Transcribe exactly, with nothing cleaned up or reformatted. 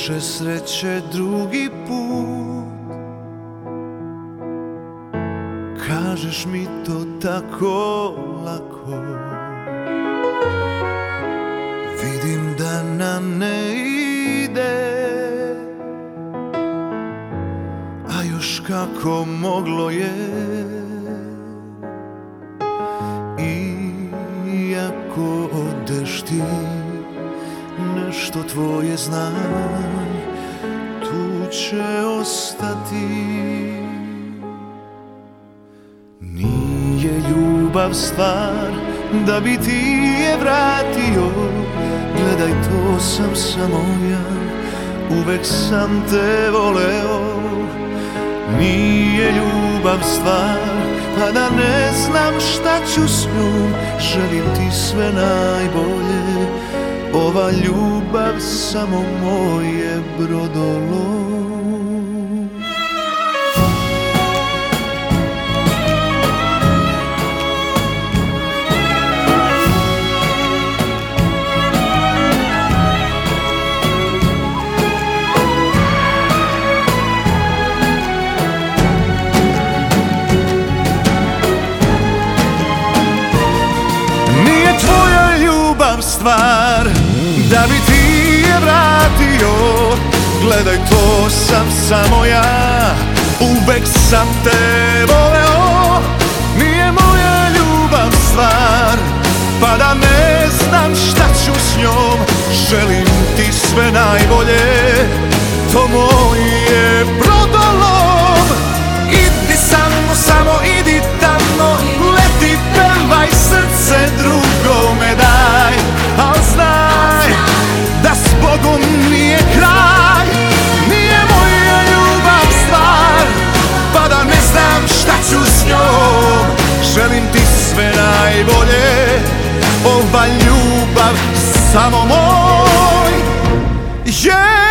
više sreće drugi put. Kažeš mi to tako lako, vidim da nam ne ide, a još kako moglo je. Iako odeš ti, nešto tvoje znaj, tu će ostati. Nije ljubav stvar da bi ti je vratio, gledaj to sam samo ja, uvek sam te voleo. Nije ljubav stvar pa da ne znam šta ću s njom, želim ti sve najbolje, ova ljubav samo moje brodolo. Stvar da bi ti je vratio, gledaj to sam samo ja, uvek sam te voleo. Nije moja ljubav stvar pa da ne znam šta ću s njom, želim ti sve najbolje, to moje brodolom. Idi samo, samo idi tamo, leti, pevaj, srce drugome daj, al znaj da s Bogom nije kraj. Nije moja ljubav stvar pa da ne znam šta ću s njom, želim ti sve najbolje, ova ljubav samo moj. Yeah!